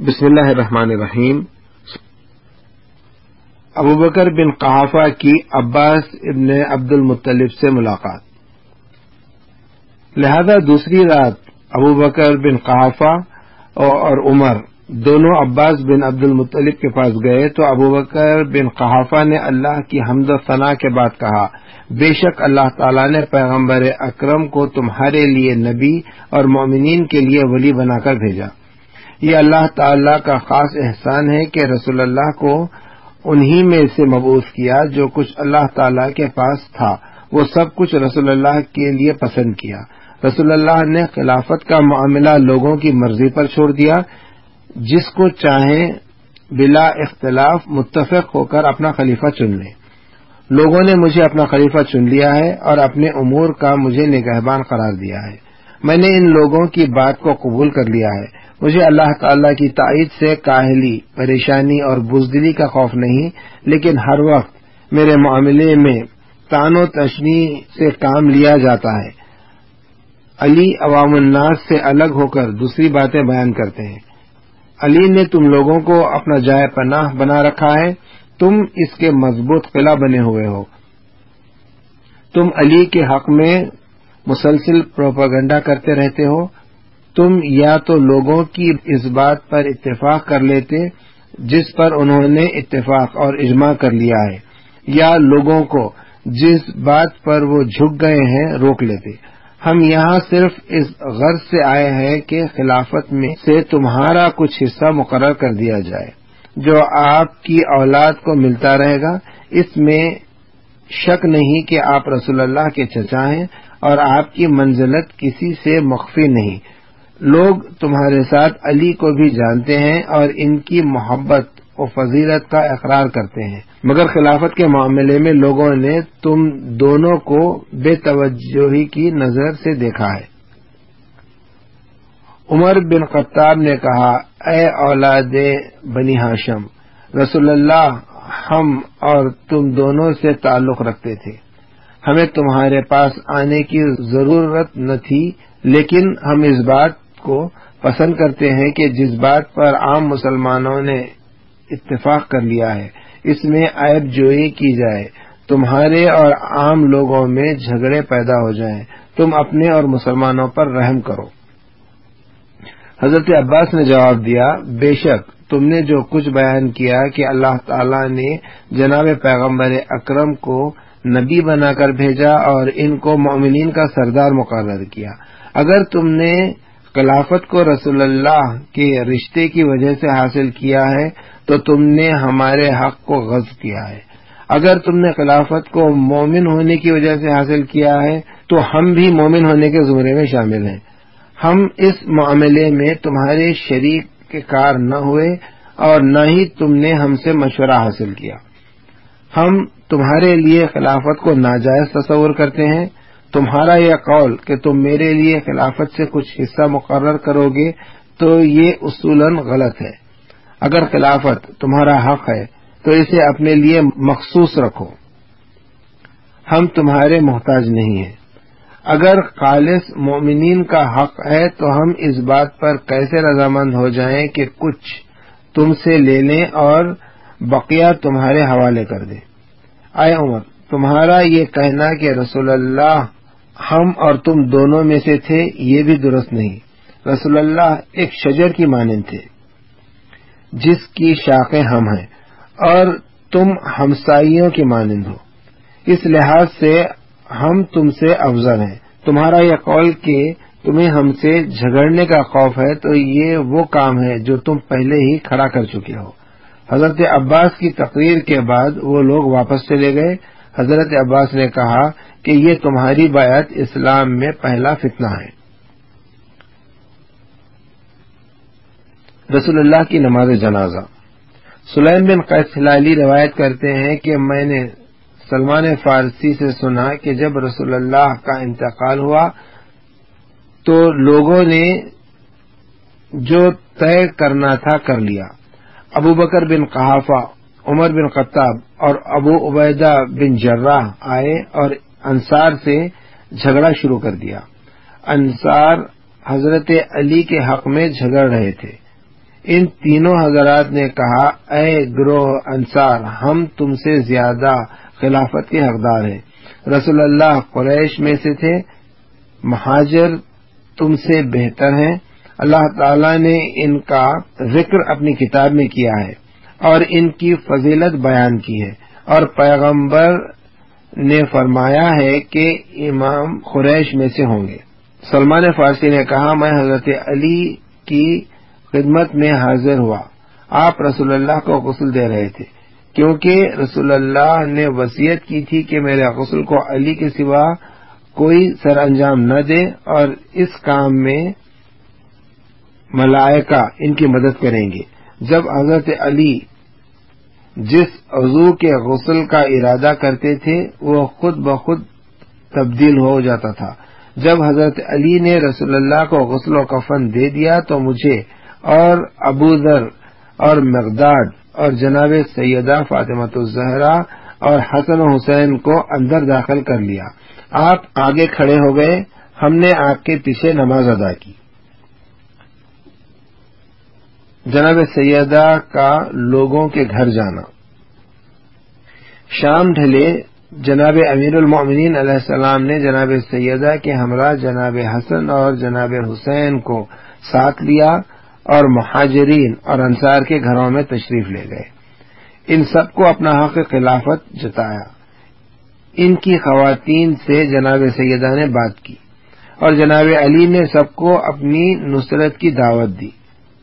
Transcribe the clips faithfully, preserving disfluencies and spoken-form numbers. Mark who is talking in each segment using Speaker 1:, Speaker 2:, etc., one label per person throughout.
Speaker 1: بسم اللہ الرحمن الرحیم۔ ابو بکر بن قحافہ کی عباس ابن عبد المطلب سے ملاقات۔ لہذا دوسری رات ابو بکر بن قحافہ اور عمر دونوں عباس بن عبد المطلب کے پاس گئے تو ابو بکر بن قحافہ نے اللہ کی حمد و ثنا کے بعد کہا، بے شک اللہ تعالیٰ نے پیغمبر اکرم کو تمہارے لیے نبی اور مومنین کے لیے ولی بنا کر بھیجا۔ یہ اللہ تعالیٰ کا خاص احسان ہے کہ رسول اللہ کو انہی میں سے مبعوث کیا جو کچھ اللہ تعالیٰ کے پاس تھا وہ سب کچھ رسول اللہ کے لیے پسند کیا۔ رسول اللہ نے خلافت کا معاملہ لوگوں کی مرضی پر چھوڑ دیا، جس کو چاہیں بلا اختلاف متفق ہو کر اپنا خلیفہ چن لیں۔ لوگوں نے مجھے اپنا خلیفہ چن لیا ہے اور اپنے امور کا مجھے نگہبان قرار دیا ہے۔ میں نے ان لوگوں کی بات کو قبول کر لیا ہے۔ مجھے اللہ تعالیٰ کی تائید سے کاہلی، پریشانی اور بزدلی کا خوف نہیں، لیکن ہر وقت میرے معاملے میں طعن و تشنیع سے کام لیا جاتا ہے۔ علی عوام الناس سے الگ ہو کر دوسری باتیں بیان کرتے ہیں۔ علی نے تم لوگوں کو اپنا جائے پناہ بنا رکھا ہے، تم اس کے مضبوط قلعہ بنے ہوئے ہو۔ تم علی کے حق میں مسلسل پروپیگنڈا کرتے رہتے ہو۔ تم یا تو لوگوں کی اس بات پر اتفاق کر لیتے جس پر انہوں نے اتفاق اور اجماع کر لیا ہے، یا لوگوں کو جس بات پر وہ جھک گئے ہیں روک لیتے۔ ہم یہاں صرف اس غرض سے آئے ہیں کہ خلافت میں سے تمہارا کچھ حصہ مقرر کر دیا جائے جو آپ کی اولاد کو ملتا رہے گا۔ اس میں شک نہیں کہ آپ رسول اللہ کے چچا ہیں اور آپ کی منزلت کسی سے مخفی نہیں۔ لوگ تمہارے ساتھ علی کو بھی جانتے ہیں اور ان کی محبت و فضیلت کا اقرار کرتے ہیں، مگر خلافت کے معاملے میں لوگوں نے تم دونوں کو بے توجہی کی نظر سے دیکھا ہے۔ عمر بن خطاب نے کہا، اے اولاد بنی ہاشم، رسول اللہ ہم اور تم دونوں سے تعلق رکھتے تھے۔ ہمیں تمہارے پاس آنے کی ضرورت نہ تھی، لیکن ہم اس بات کو پسند کرتے ہیں کہ جس بات پر عام مسلمانوں نے اتفاق کر لیا ہے اس میں عیب جوئی کی جائے۔ تمہارے اور عام لوگوں میں جھگڑے پیدا ہو جائیں، تم اپنے اور مسلمانوں پر رحم کرو۔ حضرت عباس نے جواب دیا، بے شک تم نے جو کچھ بیان کیا کہ اللہ تعالیٰ نے جناب پیغمبر اکرم کو نبی بنا کر بھیجا اور ان کو مومنین کا سردار مقرر کیا، اگر تم نے خلافت کو رسول اللہ کے رشتے کی وجہ سے حاصل کیا ہے تو تم نے ہمارے حق کو غصب کیا ہے۔ اگر تم نے خلافت کو مومن ہونے کی وجہ سے حاصل کیا ہے تو ہم بھی مومن ہونے کے زمرے میں شامل ہیں۔ ہم اس معاملے میں تمہارے شریک کار نہ ہوئے اور نہ ہی تم نے ہم سے مشورہ حاصل کیا۔ ہم تمہارے لیے خلافت کو ناجائز تصور کرتے ہیں۔ تمہارا یہ قول کہ تم میرے لیے خلافت سے کچھ حصہ مقرر کرو گے تو یہ اصولاً غلط ہے۔ اگر خلافت تمہارا حق ہے تو اسے اپنے لیے مخصوص رکھو، ہم تمہارے محتاج نہیں ہیں۔ اگر خالص مومنین کا حق ہے تو ہم اس بات پر کیسے رضامند ہو جائیں کہ کچھ تم سے لے لیں اور بقیہ تمہارے حوالے کر دیں۔ اے عمر، تمہارا یہ کہنا کہ رسول اللہ ہم اور تم دونوں میں سے تھے یہ بھی درست نہیں۔ رسول اللہ ایک شجر کی مانند تھے جس کی شاخیں ہم ہیں، اور تم ہمسائیوں کی مانند ہو، اس لحاظ سے ہم تم سے افضل ہیں۔ تمہارا یہ قول کہ تمہیں ہم سے جھگڑنے کا خوف ہے تو یہ وہ کام ہے جو تم پہلے ہی کھڑا کر چکے ہو۔ حضرت عباس کی تقریر کے بعد وہ لوگ واپس چلے گئے۔ حضرت عباس نے کہا کہ یہ تمہاری بیعت اسلام میں پہلا فتنہ ہے۔ رسول اللہ کی نماز جنازہ۔ سلیم بن قیس ہلالی روایت کرتے ہیں کہ میں نے سلمان فارسی سے سنا کہ جب رسول اللہ کا انتقال ہوا تو لوگوں نے جو طے کرنا تھا کر لیا۔ ابو بکر بن قحافہ، عمر بن خطاب اور ابو عبیدہ بن جراح آئے اور انصار سے جھگڑا شروع کر دیا۔ انصار حضرت علی کے حق میں جھگڑ رہے تھے، ان تینوں حضرات نے کہا اے گروہ انصار، ہم تم سے زیادہ خلافت کے حقدار ہیں۔ رسول اللہ قریش میں سے تھے، مہاجر تم سے بہتر ہیں۔ اللہ تعالی نے ان کا ذکر اپنی کتاب میں کیا ہے اور ان کی فضیلت بیان کی ہے، اور پیغمبر نے فرمایا ہے کہ امام قریش میں سے ہوں گے۔ سلمان فارسی نے کہا میں حضرت علی کی خدمت میں حاضر ہوا، آپ رسول اللہ کو غسل دے رہے تھے، کیونکہ رسول اللہ نے وصیت کی تھی کہ میرے غسل کو علی کے سوا کوئی سر انجام نہ دے، اور اس کام میں ملائکہ ان کی مدد کریں گے۔ جب حضرت علی جس عضو کے غسل کا ارادہ کرتے تھے وہ خود بخود تبدیل ہو جاتا تھا۔ جب حضرت علی نے رسول اللہ کو غسل و کفن دے دیا تو مجھے اور ابو ذر اور مقداد اور جناب سیدہ فاطمہ الزہرا اور حسن و حسین کو اندر داخل کر لیا۔ آپ آگے کھڑے ہو گئے، ہم نے آپ کے پیچھے نماز ادا کی۔ جناب سیدہ کا لوگوں کے گھر جانا۔ شام ڈھلے، جناب امیر المؤمنین علیہ السلام نے جناب سیدہ کے ہمراہ جناب حسن اور جناب حسین کو ساتھ لیا اور مہاجرین اور انصار کے گھروں میں تشریف لے گئے۔ ان سب کو اپنا حق خلافت جتایا۔ ان کی خواتین سے جناب سیدہ نے بات کی اور جناب علی نے سب کو اپنی نصرت کی دعوت دی۔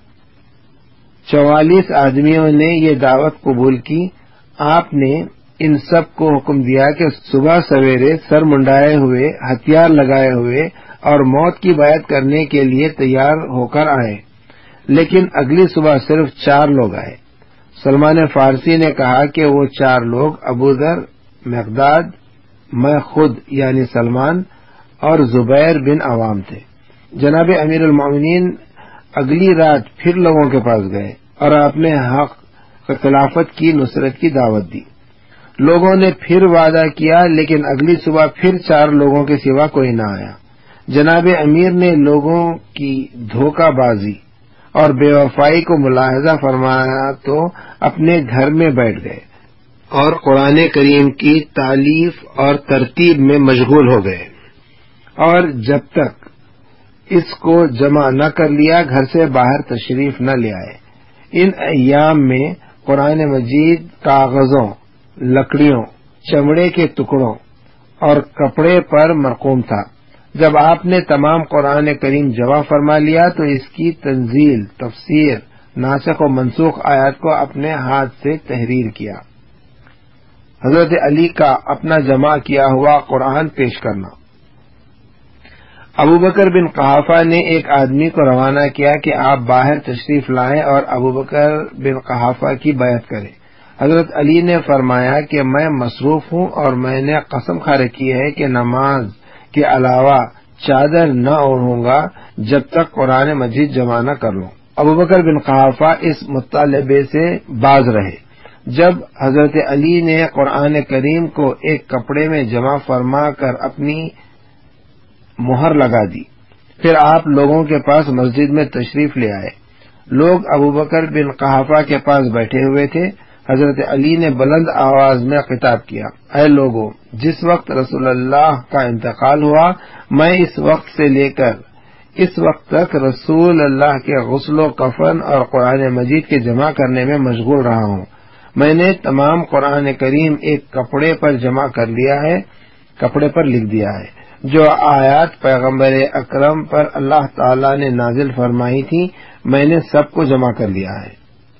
Speaker 1: چوالیس آدمیوں نے یہ دعوت قبول کی۔ آپ نے ان سب کو حکم دیا کہ صبح سویرے سر منڈائے ہوئے، ہتھیار لگائے ہوئے اور موت کی بیعت کرنے کے لیے تیار ہو کر آئے، لیکن اگلی صبح صرف چار لوگ آئے۔ سلمان فارسی نے کہا کہ وہ چار لوگ ابو ذر، مقداد، میں خود یعنی سلمان اور زبیر بن عوام تھے۔ جناب امیر المؤمنین اگلی رات پھر لوگوں کے پاس گئے اور اپنے حق خلافت کی نصرت کی دعوت دی۔ لوگوں نے پھر وعدہ کیا، لیکن اگلی صبح پھر چار لوگوں کے سوا کوئی نہ آیا۔ جناب امیر نے لوگوں کی دھوکہ بازی اور بے وفائی کو ملاحظہ فرمایا تو اپنے گھر میں بیٹھ گئے اور قرآن کریم کی تالیف اور ترتیب میں مشغول ہو گئے، اور جب تک اس کو جمع نہ کر لیا گھر سے باہر تشریف نہ لے آئے۔ ان ایام میں قرآن مجید کاغذوں، لکڑیوں، چمڑے کے ٹکڑوں اور کپڑے پر مرقوم تھا۔ جب آپ نے تمام قرآن کریم جمع فرما لیا تو اس کی تنزیل، تفسیر، ناسخ و منسوخ آیات کو اپنے ہاتھ سے تحریر کیا۔ حضرت علی کا اپنا جمع کیا ہوا قرآن پیش کرنا۔ ابو بکر بن قحافہ نے ایک آدمی کو روانہ کیا کہ آپ باہر تشریف لائیں اور ابو بکر بن قحافہ کی بیعت کریں۔ حضرت علی نے فرمایا کہ میں مصروف ہوں اور میں نے قسم کھا رکھی ہے کہ نماز کے علاوہ چادر نہ اوڑھوں گا جب تک قرآن مجید جمع نہ کر لوں۔ ابو بکر بن قحافہ اس مطالبے سے باز رہے۔ جب حضرت علی نے قرآن کریم کو ایک کپڑے میں جمع فرما کر اپنی مہر لگا دی، پھر آپ لوگوں کے پاس مسجد میں تشریف لے آئے۔ لوگ ابو بکر بن قحافہ کے پاس بیٹھے ہوئے تھے۔ حضرت علی نے بلند آواز میں خطاب کیا، اے لوگو، جس وقت رسول اللہ کا انتقال ہوا میں اس وقت سے لے کر اس وقت تک رسول اللہ کے غسل و کفن اور قرآن مجید کے جمع کرنے میں مشغول رہا ہوں۔ میں نے تمام قرآن کریم ایک کپڑے پر جمع کر لیا ہے، کپڑے پر لکھ دیا ہے۔ جو آیات پیغمبر اکرم پر اللہ تعالی نے نازل فرمائی تھی میں نے سب کو جمع کر لیا ہے۔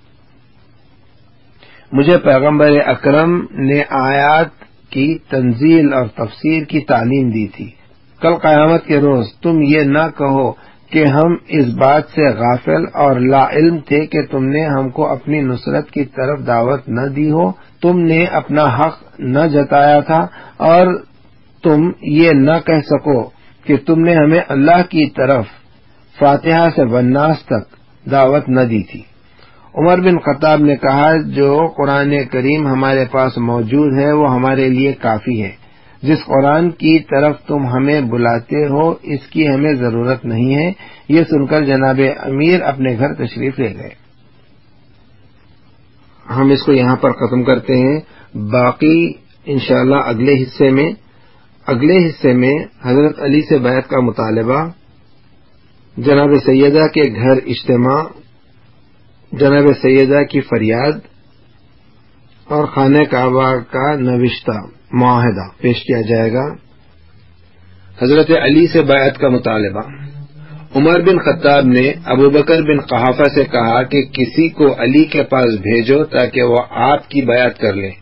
Speaker 1: مجھے پیغمبر اکرم نے آیات کی تنزیل اور تفسیر کی تعلیم دی تھی۔ کل قیامت کے روز تم یہ نہ کہو کہ ہم اس بات سے غافل اور لا علم تھے کہ تم نے ہم کو اپنی نصرت کی طرف دعوت نہ دی ہو، تم نے اپنا حق نہ جتایا تھا، اور تم یہ نہ کہہ سکو کہ تم نے ہمیں اللہ کی طرف فاتحہ سے والناس تک دعوت نہ دی تھی۔ عمر بن خطاب نے کہا، جو قرآن کریم ہمارے پاس موجود ہے وہ ہمارے لیے کافی ہے۔ جس قرآن کی طرف تم ہمیں بلاتے ہو اس کی ہمیں ضرورت نہیں ہے۔ یہ سن کر جناب امیر اپنے گھر تشریف لے گئے۔ ہم اس کو یہاں پر ختم کرتے ہیں. باقی انشاءاللہ اگلے حصے میں اگلے حصے میں حضرت علی سے بیعت کا مطالبہ، جناب سیدہ کے گھر اجتماع، جناب سیدہ کی فریاد اور خانہ کعبہ کا نوشتہ معاہدہ پیش کیا جائے گا. حضرت علی سے بیعت کا مطالبہ. عمر بن خطاب نے ابو بکر بن قحافہ سے کہا کہ کسی کو علی کے پاس بھیجو تاکہ وہ آپ کی بیعت کر لیں.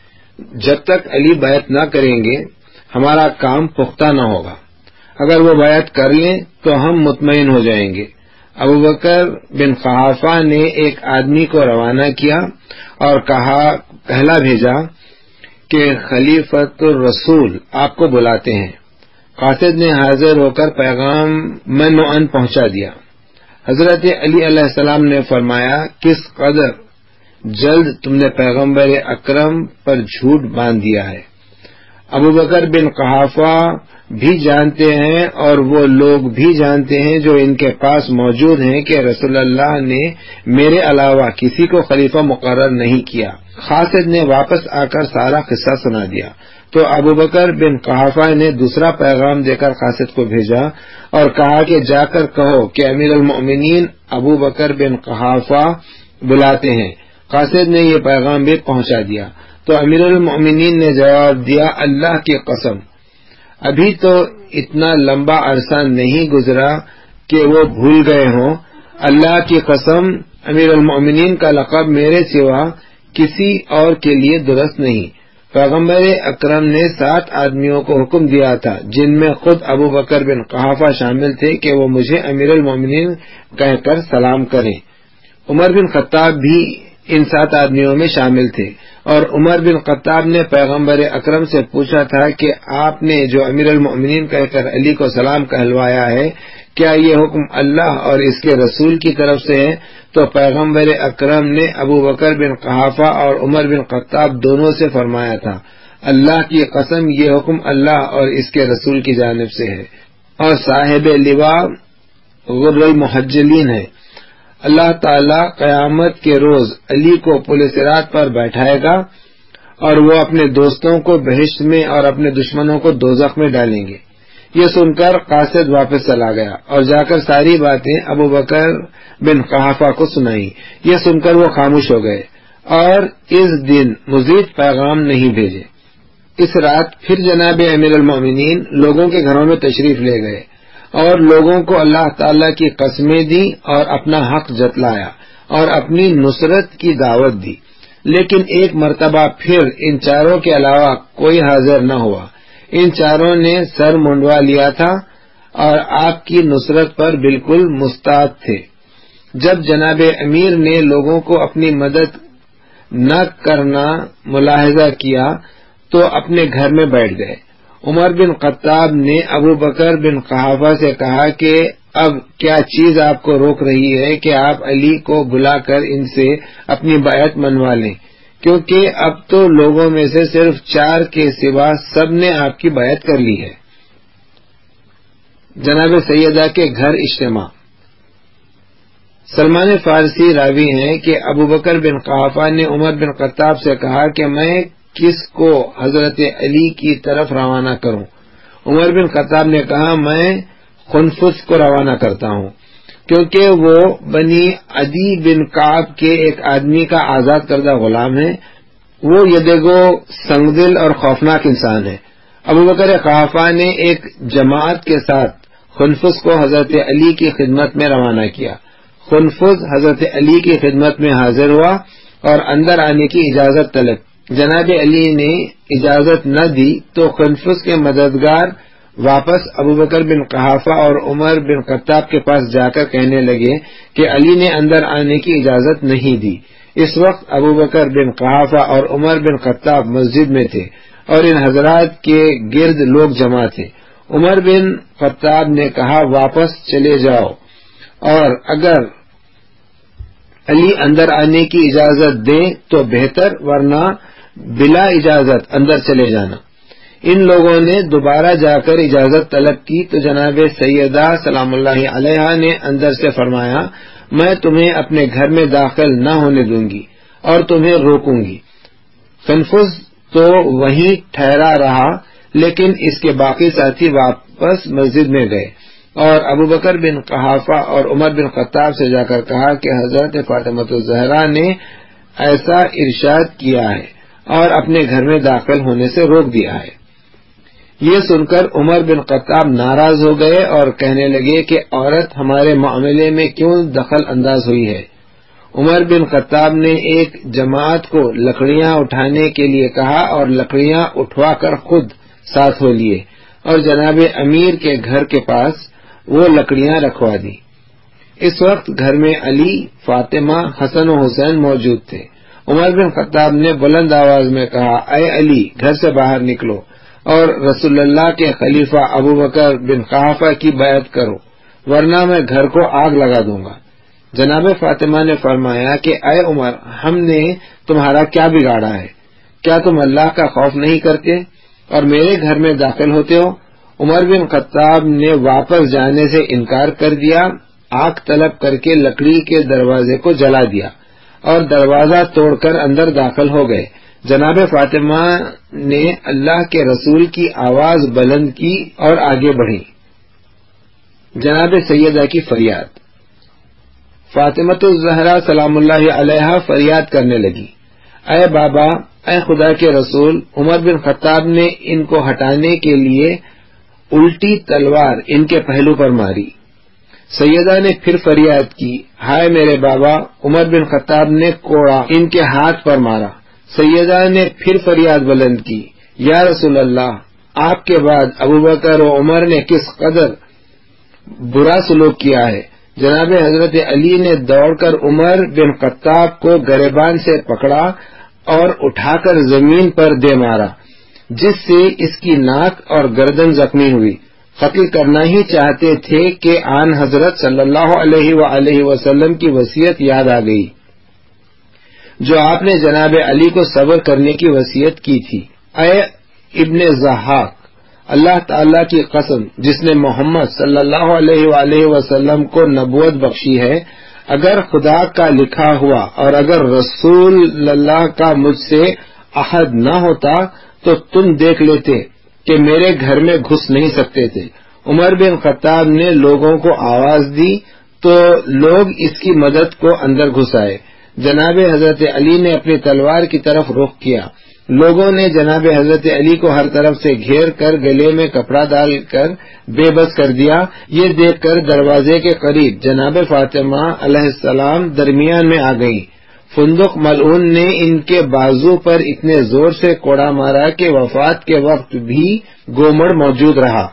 Speaker 1: جب تک علی بیعت نہ کریں گے ہمارا کام پختہ نہ ہوگا. اگر وہ بیعت کر لیں تو ہم مطمئن ہو جائیں گے. ابو بکر بن قحافہ نے ایک آدمی کو روانہ کیا اور کہا کہلا بھیجا کہ خلیفۃ الرسول آپ کو بلاتے ہیں. قاصد نے حاضر ہو کر پیغام من و ان پہنچا دیا. حضرت علی علیہ السلام نے فرمایا کس قدر جلد تم نے پیغمبر اکرم پر جھوٹ باندھ دیا ہے. ابو بکر بن قحافہ بھی جانتے ہیں اور وہ لوگ بھی جانتے ہیں جو ان کے پاس موجود ہیں کہ رسول اللہ نے میرے علاوہ کسی کو خلیفہ مقرر نہیں کیا. قاصد نے واپس آ کر سارا قصہ سنا دیا تو ابو بکر بن قحافہ نے دوسرا پیغام دے کر قاصد کو بھیجا اور کہا کہ جا کر کہو کہ امیر المؤمنین ابو بکر بن قحافہ بلاتے ہیں. قاصد نے یہ پیغام بھی پہنچا دیا تو امیر المؤمنین نے جواب دیا اللہ کی قسم ابھی تو اتنا لمبا عرصہ نہیں گزرا کہ وہ بھول گئے ہوں. اللہ کی قسم امیر المؤمنین کا لقب میرے سوا کسی اور کے لیے درست نہیں. پیغمبر اکرم نے سات آدمیوں کو حکم دیا تھا جن میں خود ابو بکر بن قحافہ شامل تھے کہ وہ مجھے امیر المؤمنین کہہ کر سلام کریں. عمر بن خطاب بھی ان سات آدمیوں میں شامل تھے اور عمر بن خطاب نے پیغمبر اکرم سے پوچھا تھا کہ آپ نے جو امیر المؤمنین کہہ کر علی کو سلام کہلوایا ہے کیا یہ حکم اللہ اور اس کے رسول کی طرف سے ہے؟ تو پیغمبر اکرم نے ابو بکر بن قحافہ اور عمر بن خطاب دونوں سے فرمایا تھا اللہ کی قسم یہ حکم اللہ اور اس کے رسول کی جانب سے ہے اور صاحب لواء غر المحجلین ہے. اللہ تعالی قیامت کے روز علی کو پل صراط پر بیٹھائے گا اور وہ اپنے دوستوں کو بہشت میں اور اپنے دشمنوں کو دوزخ میں ڈالیں گے. یہ سن کر قاصد واپس چلا گیا اور جا کر ساری باتیں ابو بکر بن قحافہ کو سنائی. یہ سن کر وہ خاموش ہو گئے اور اس دن مزید پیغام نہیں بھیجے. اس رات پھر جناب امیر المؤمنین لوگوں کے گھروں میں تشریف لے گئے اور لوگوں کو اللہ تعالی کی قسمیں دی اور اپنا حق جتلایا اور اپنی نصرت کی دعوت دی. لیکن ایک مرتبہ پھر ان چاروں کے علاوہ کوئی حاضر نہ ہوا. ان چاروں نے سر منڈوا لیا تھا اور آپ کی نصرت پر بالکل مستعد تھے. جب جناب امیر نے لوگوں کو اپنی مدد نہ کرنا ملاحظہ کیا تو اپنے گھر میں بیٹھ گئے. عمر بن خطاب نے ابو بکر بن قحافہ سے کہا کہ اب کیا چیز آپ کو روک رہی ہے کہ آپ علی کو بلا کر ان سے اپنی بیعت منوا لیں، کیونکہ اب تو لوگوں میں سے صرف چار کے سوا سب نے آپ کی بیعت کر لی ہے. جناب سیدہ کے گھر اجتماع. سلمان فارسی راوی ہیں کہ ابو بکر بن قحافہ نے عمر بن خطاب سے کہا کہ میں کس کو حضرت علی کی طرف روانہ کروں؟ عمر بن خطاب نے کہا میں خنفس کو روانہ کرتا ہوں کیونکہ وہ بنی عدی بن کعب کے ایک آدمی کا آزاد کردہ غلام ہے. وہ یدگو سنگدل اور خوفناک انسان ہے. ابو بکر قحافہ نے ایک جماعت کے ساتھ خنفس کو حضرت علی کی خدمت میں روانہ کیا. خنفس حضرت علی کی خدمت میں حاضر ہوا اور اندر آنے کی اجازت طلب. جناب علی نے اجازت نہ دی تو خنفس کے مددگار واپس ابو بکر بن قحافہ اور عمر بن خطاب کے پاس جا کر کہنے لگے کہ علی نے اندر آنے کی اجازت نہیں دی. اس وقت ابو بکر بن قحافہ اور عمر بن خطاب مسجد میں تھے اور ان حضرات کے گرد لوگ جمع تھے. عمر بن خطاب نے کہا واپس چلے جاؤ اور اگر علی اندر آنے کی اجازت دیں تو بہتر ورنہ بلا اجازت اندر چلے جانا. ان لوگوں نے دوبارہ جا کر اجازت طلب کی تو جناب سیدہ سلام اللہ علیہا نے اندر سے فرمایا میں تمہیں اپنے گھر میں داخل نہ ہونے دوں گی اور تمہیں روکوں گی۔ فنفذ تو وہیں ٹھہرا رہا، لیکن اس کے باقی ساتھی واپس مسجد میں گئے اور ابو بکر بن قحافہ اور عمر بن خطاب سے جا کر کہا کہ حضرت فاطمۃ الزہرا نے ایسا ارشاد کیا ہے اور اپنے گھر میں داخل ہونے سے روک دیا ہے۔ یہ سن کر عمر بن خطاب ناراض ہو گئے اور کہنے لگے کہ عورت ہمارے معاملے میں کیوں دخل انداز ہوئی ہے۔ عمر بن خطاب نے ایک جماعت کو لکڑیاں اٹھانے کے لیے کہا اور لکڑیاں اٹھوا کر خود ساتھ ہو لیے اور جناب امیر کے گھر کے پاس وہ لکڑیاں رکھوا دی۔ اس وقت گھر میں علی، فاطمہ، حسن و حسین موجود تھے۔ عمر بن خطاب نے بلند آواز میں کہا، اے علی، گھر سے باہر نکلو اور رسول اللہ کے خلیفہ ابو بکر بن قحافہ کی بیعت کرو، ورنہ میں گھر کو آگ لگا دوں گا۔ جناب فاطمہ نے فرمایا کہ اے عمر، ہم نے تمہارا کیا بگاڑا ہے؟ کیا تم اللہ کا خوف نہیں کرتے اور میرے گھر میں داخل ہوتے ہو؟ عمر بن خطاب نے واپس جانے سے انکار کر دیا، آگ طلب کر کے لکڑی کے دروازے کو جلا دیا اور دروازہ توڑ کر اندر داخل ہو گئے۔ جناب فاطمہ نے اللہ کے رسول کی آواز بلند کی اور آگے بڑھی۔ جناب سیدہ کی فریاد۔ فاطمۃ الزہرا سلام اللہ علیہا فریاد کرنے لگی، اے بابا، اے خدا کے رسول، عمر بن خطاب نے ان کو ہٹانے کے لیے الٹی تلوار ان کے پہلو پر ماری۔ سیدہ نے پھر فریاد کی، ہائے میرے بابا، عمر بن خطاب نے کوڑا ان کے ہاتھ پر مارا۔ سیدہ نے پھر فریاد بلند کی، یا رسول اللہ، آپ کے بعد ابو بکر و عمر نے کس قدر برا سلوک کیا ہے۔ جناب حضرت علی نے دوڑ کر عمر بن خطاب کو گریبان سے پکڑا اور اٹھا کر زمین پر دے مارا، جس سے اس کی ناک اور گردن زخمی ہوئی۔ قتل کرنا ہی چاہتے تھے کہ آن حضرت صلی اللہ علیہ وآلہ وسلم کی وصیت یاد آ گئی، جو آپ نے جناب علی کو صبر کرنے کی وصیت کی تھی۔ اے ابن ضحاک، اللہ تعالی کی قسم جس نے محمد صلی اللہ علیہ وآلہ وسلم کو نبوت بخشی ہے، اگر خدا کا لکھا ہوا اور اگر رسول اللہ کا مجھ سے عہد نہ ہوتا تو تم دیکھ لیتے کہ میرے گھر میں گھس نہیں سکتے تھے۔ عمر بن خطاب نے لوگوں کو آواز دی تو لوگ اس کی مدد کو اندر گھس آئے۔ جناب حضرت علی نے اپنی تلوار کی طرف رخ کیا۔ لوگوں نے جناب حضرت علی کو ہر طرف سے گھیر کر گلے میں کپڑا ڈال کر بے بس کر دیا۔ یہ دیکھ کر دروازے کے قریب جناب فاطمہ علیہ السلام درمیان میں آ گئی۔ فندق ملعون نے ان کے بازو پر اتنے زور سے کوڑا مارا کہ وفات کے وقت بھی گومڑ موجود رہا۔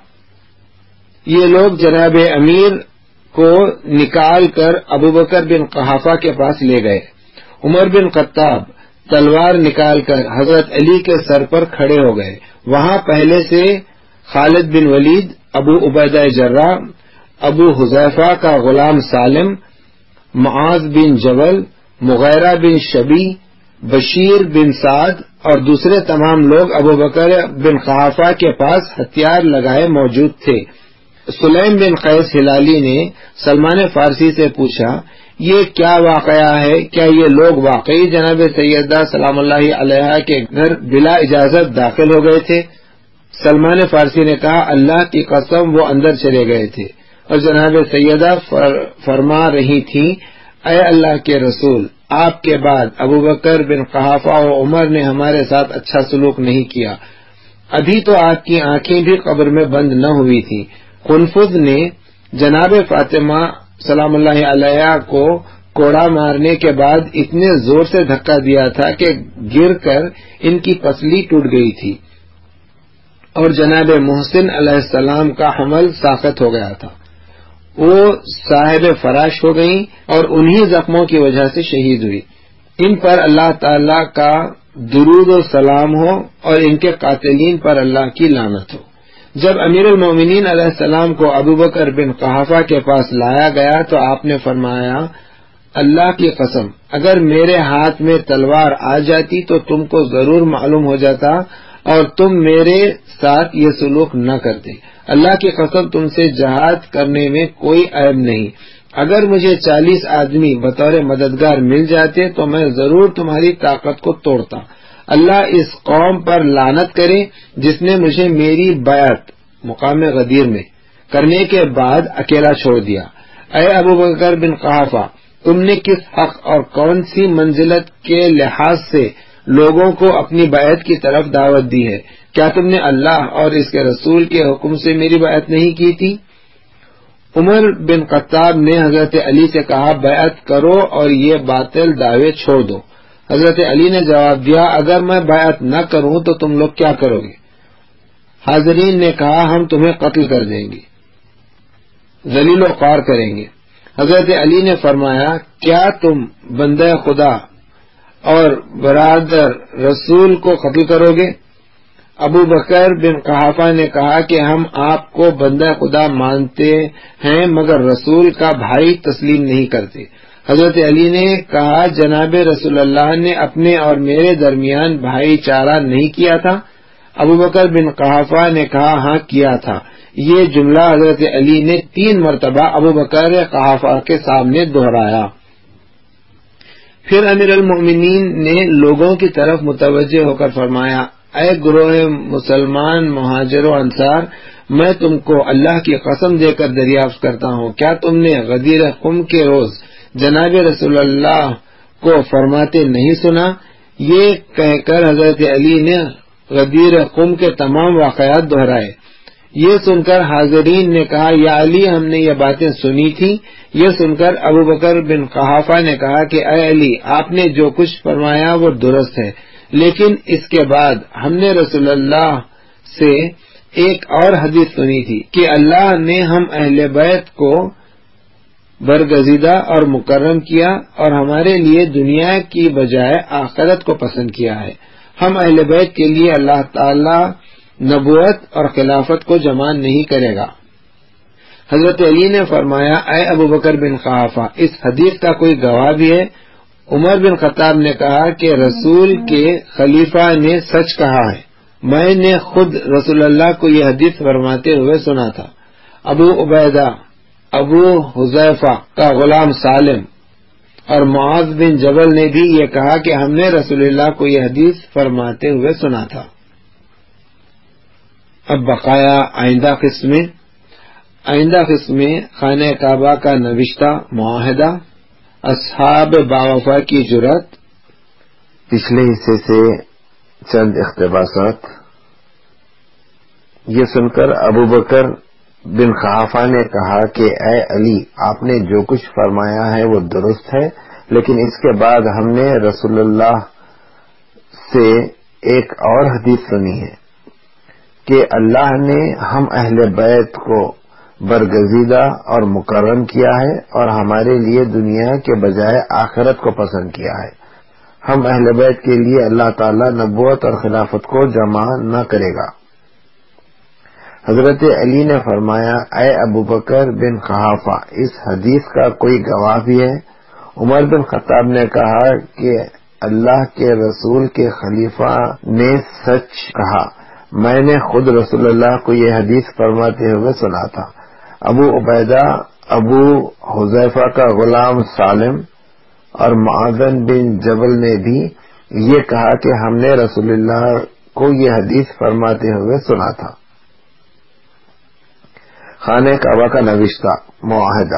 Speaker 1: یہ لوگ جناب امیر کو نکال کر ابو بکر بن قحافہ کے پاس لے گئے۔ عمر بن خطاب تلوار نکال کر حضرت علی کے سر پر کھڑے ہو گئے۔ وہاں پہلے سے خالد بن ولید، ابو عبیدہ جراح، ابو حذیفہ کا غلام سالم، معاذ بن جبل، مغیرہ بن شبی، بشیر بن سعد اور دوسرے تمام لوگ ابو بکر بن قحافہ کے پاس ہتھیار لگائے موجود تھے۔ سلیم بن قیس ہلالی نے سلمان فارسی سے پوچھا، یہ کیا واقعہ ہے؟ کیا یہ لوگ واقعی جناب سیدہ سلام اللہ علیہا کے گھر بلا اجازت داخل ہو گئے تھے؟ سلمان فارسی نے کہا، اللہ کی قسم وہ اندر چلے گئے تھے اور جناب سیدہ فرما رہی تھیں، اے اللہ کے رسول، آپ کے بعد ابو بکر بن قحافہ و عمر نے ہمارے ساتھ اچھا سلوک نہیں کیا۔ ابھی تو آپ کی آنکھیں بھی قبر میں بند نہ ہوئی تھیں۔ قنفذ نے جناب فاطمہ سلام اللہ علیہ کو کوڑا مارنے کے بعد اتنے زور سے دھکا دیا تھا کہ گر کر ان کی پسلی ٹوٹ گئی تھی اور جناب محسن علیہ السلام کا حمل ساقط ہو گیا تھا۔ وہ صاحب فراش ہو گئیں اور انہی زخموں کی وجہ سے شہید ہوئی۔ ان پر اللہ تعالی کا درود و سلام ہو اور ان کے قاتلین پر اللہ کی لعنت ہو۔ جب امیر المومنین علیہ السلام کو ابو بکر بن قحافہ کے پاس لایا گیا تو آپ نے فرمایا، اللہ کی قسم، اگر میرے ہاتھ میں تلوار آ جاتی تو تم کو ضرور معلوم ہو جاتا اور تم میرے ساتھ یہ سلوک نہ کرتے۔ اللہ کی قسم، تم سے جہاد کرنے میں کوئی عیب نہیں، اگر مجھے چالیس آدمی بطور مددگار مل جاتے تو میں ضرور تمہاری طاقت کو توڑتا. اللہ اس قوم پر لعنت کرے جس نے مجھے میری بیعت مقام غدیر میں کرنے کے بعد اکیلا چھوڑ دیا. اے ابو بکر بن قحافہ، تم نے کس حق اور کون سی منزلت کے لحاظ سے لوگوں کو اپنی بیعت کی طرف دعوت دی ہے؟ کیا تم نے اللہ اور اس کے رسول کے حکم سے میری بیعت نہیں کی تھی؟ عمر بن خطاب نے حضرت علی سے کہا، بیعت کرو اور یہ باطل دعوے چھوڑ دو. حضرت علی نے جواب دیا، اگر میں بیعت نہ کروں تو تم لوگ کیا کرو گے؟ حاضرین نے کہا، ہم تمہیں قتل کر دیں گے، ذلیل و خوار کریں گے. حضرت علی نے فرمایا، کیا تم بندہ خدا اور برادر رسول کو قتل کرو گے؟ ابو بکر بن قحافہ نے کہا کہ ہم آپ کو بندہ خدا مانتے ہیں مگر رسول کا بھائی تسلیم نہیں کرتے. حضرت علی نے کہا، جناب رسول اللہ نے اپنے اور میرے درمیان بھائی چارہ نہیں کیا تھا؟ ابو بکر بن قحافہ نے کہا، ہاں کیا تھا. یہ جملہ حضرت علی نے تین مرتبہ ابو بکر قحافہ کے سامنے دہرایا. پھر امیر المؤمنین نے لوگوں کی طرف متوجہ ہو کر فرمایا، اے گروہ مسلمان مہاجر و انصار، میں تم کو اللہ کی قسم دے کر دریافت کرتا ہوں، کیا تم نے غدیر خم کے روز جناب رسول اللہ کو فرماتے نہیں سنا؟ یہ کہہ کر حضرت علی نے غدیر خم کے تمام واقعات دہرائے. یہ سن کر حاضرین نے کہا، یا علی، ہم نے یہ باتیں سنی تھی. یہ سن کر ابو بکر بن قحافہ نے کہا کہ اے علی، آپ نے جو کچھ فرمایا وہ درست ہے، لیکن اس کے بعد ہم نے رسول اللہ سے ایک اور حدیث سنی تھی کہ اللہ نے ہم اہل بیت کو برگزیدہ اور مکرم کیا اور ہمارے لیے دنیا کی بجائے آخرت کو پسند کیا ہے. ہم اہل بیت کے لیے اللہ تعالی نبوت اور خلافت کو جمع نہیں کرے گا. حضرت علی نے فرمایا، اے ابو بکر بن قحافہ، اس حدیث کا کوئی گواہ بھی ہے؟ عمر بن خطاب نے کہا کہ رسول کے خلیفہ نے سچ کہا ہے، میں نے خود رسول اللہ کو یہ حدیث فرماتے ہوئے سنا تھا. ابو عبیدہ ابو حذیفہ کا غلام سالم اور معاذ بن جبل نے بھی یہ کہا کہ ہم نے رسول اللہ کو یہ حدیث فرماتے ہوئے سنا تھا. اب بقایا آئندہ قسمیں. آئندہ قسمیں خانہ کعبہ کا نوشتہ معاہدہ، اصحاب باوفا کی جرات.
Speaker 2: پچھلے حصے سے چند اقتباسات. یہ سن کر ابو بکر بن قحافہ نے کہا کہ اے علی، آپ نے جو کچھ فرمایا ہے وہ درست ہے، لیکن اس کے بعد ہم نے رسول اللہ سے ایک اور حدیث سنی ہے کہ اللہ نے ہم اہل بیت کو برگزیدہ اور مکرم کیا ہے اور ہمارے لیے دنیا کے بجائے آخرت کو پسند کیا ہے. ہم اہل بیت کے لیے اللہ تعالی نبوت اور خلافت کو جمع نہ کرے گا. حضرت علی نے فرمایا، اے ابو بکر بن قحافہ، اس حدیث کا کوئی گواہ بھی ہے؟ عمر بن خطاب نے کہا کہ اللہ کے رسول کے خلیفہ نے سچ کہا، میں نے خود رسول اللہ کو یہ حدیث فرماتے ہوئے سنا تھا. ابو عبیدہ ابو حذیفہ کا غلام سالم اور معاذ بن جبل نے بھی یہ کہا کہ ہم نے رسول اللہ کو یہ حدیث فرماتے ہوئے سنا تھا. خانہ کعبہ کا نوشتہ معاہدہ.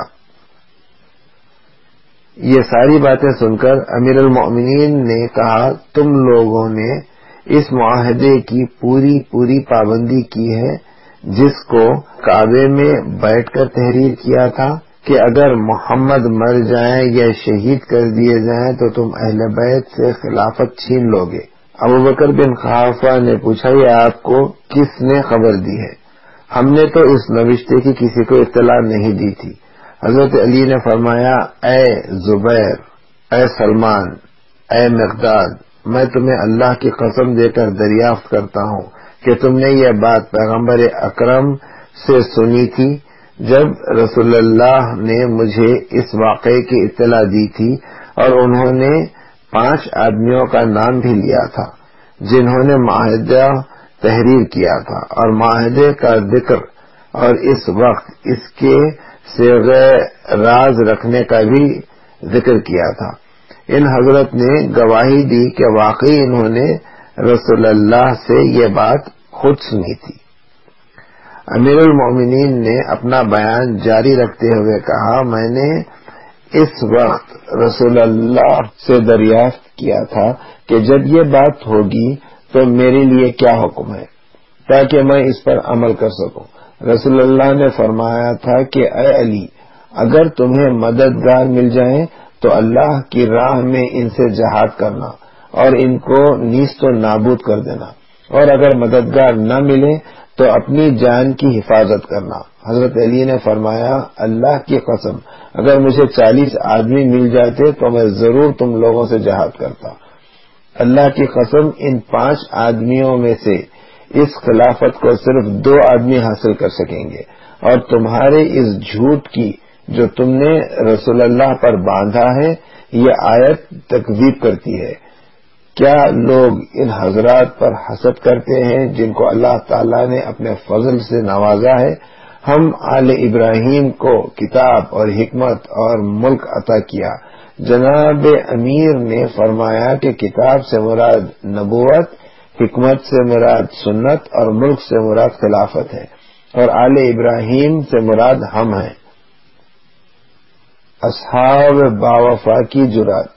Speaker 2: یہ ساری باتیں سن کر امیر المؤمنین نے کہا، تم لوگوں نے اس معاہدے کی پوری پوری پابندی کی ہے جس کو کعبے میں بیٹھ کر تحریر کیا تھا کہ اگر محمد مر جائیں یا شہید کر دیے جائیں تو تم اہل بیت سے خلافت چھین لو گے. ابو بکر بن قحافہ نے پوچھا، یہ آپ کو کس نے خبر دی ہے؟ ہم نے تو اس نوشتے کی کسی کو اطلاع نہیں دی تھی. حضرت علی نے فرمایا، اے زبیر، اے سلمان، اے مقداد، میں تمہیں اللہ کی قسم دے کر دریافت کرتا ہوں کہ تم نے یہ بات پیغمبر اکرم سے سنی تھی جب رسول اللہ نے مجھے اس واقعے کی اطلاع دی تھی، اور انہوں نے پانچ آدمیوں کا نام بھی لیا تھا جنہوں نے معاہدہ تحریر کیا تھا، اور معاہدے کا ذکر اور اس وقت اس کے صیغہ راز رکھنے کا بھی ذکر کیا تھا۔ ان حضرت نے گواہی دی کہ واقعی انہوں نے رسول اللہ سے یہ بات خود سنی تھی۔ امیر المومنین نے اپنا بیان جاری رکھتے ہوئے کہا، میں نے اس وقت رسول اللہ سے دریافت کیا تھا کہ جب یہ بات ہوگی تو میرے لیے کیا حکم ہے تاکہ میں اس پر عمل کر سکوں۔ رسول اللہ نے فرمایا تھا کہ اے علی، اگر تمہیں مددگار مل جائیں تو اللہ کی راہ میں ان سے جہاد کرنا اور ان کو نیست و نابود کر دینا، اور اگر مددگار نہ ملے تو اپنی جان کی حفاظت کرنا۔ حضرت علی نے فرمایا، اللہ کی قسم اگر مجھے چالیس آدمی مل جاتے تو میں ضرور تم لوگوں سے جہاد کرتا۔ اللہ کی قسم ان پانچ آدمیوں میں سے اس خلافت کو صرف دو آدمی حاصل کر سکیں گے، اور تمہارے اس جھوٹ کی جو تم نے رسول اللہ پر باندھا ہے یہ آیت تکذیب کرتی ہے۔ کیا لوگ ان حضرات پر حسد کرتے ہیں جن کو اللہ تعالیٰ نے اپنے فضل سے نوازا ہے؟ ہم آل ابراہیم کو کتاب اور حکمت اور ملک عطا کیا۔ جناب امیر نے فرمایا کہ کتاب سے مراد نبوت، حکمت سے مراد سنت اور ملک سے مراد خلافت ہے، اور آل ابراہیم سے مراد ہم ہیں۔ اصحاب باوفا کی جرات۔